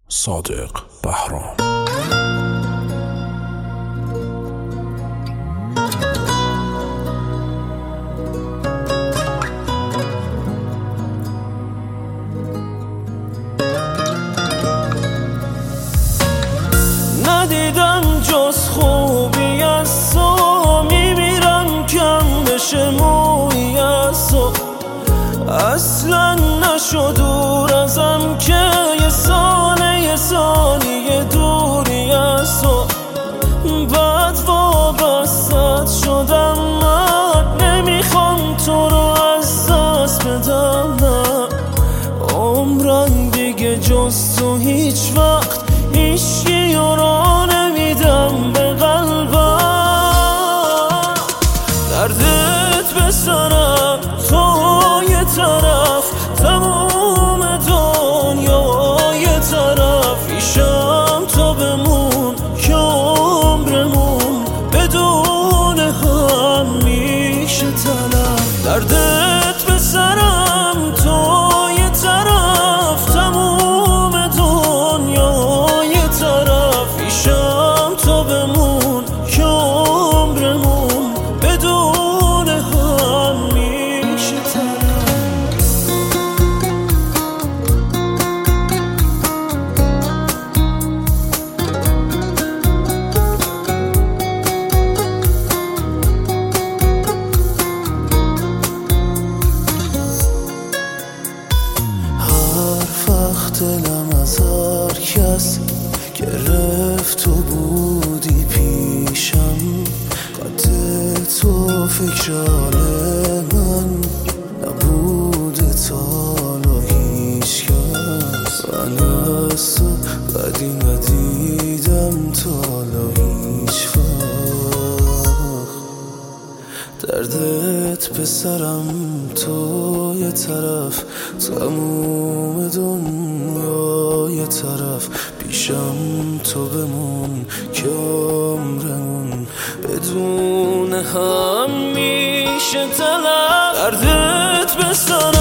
صادق بهرام. ندیدم جز خوبی از تو، میمیرم کم بشه مویی از تو. اصلا نشد دور ازم که یه سالی دوری از تو. بعد وابستت شدم، من نمیخوام تو رو از دست بدم. نه عمرم دیگه جز تو هیچ وقت هیچکی رو نمیدم به قلبم. دردت به سرم، تو یه طرف، تموم دنیا یه طرف. پیشم تو بمون که عمرمون بدون هم میشه تلف. دردت به سرم، تو یه طرف، تموم دنیا یه طرف. پیشم تو بمون که عمرمون بدون هم میشه تلف. دلم از هر کس گرفت، تو بودی پیشم. قد تو فکر من نبوده تا حالا هیچ کس. من از تو بدی ندیدم تا حالا هیچ وقت. دردت به سرم، تو یه طرف، تموم دنیا یه طرف. پیشم تو بمون که عمرمون بدون هم میشه تلف. دردت به سرم،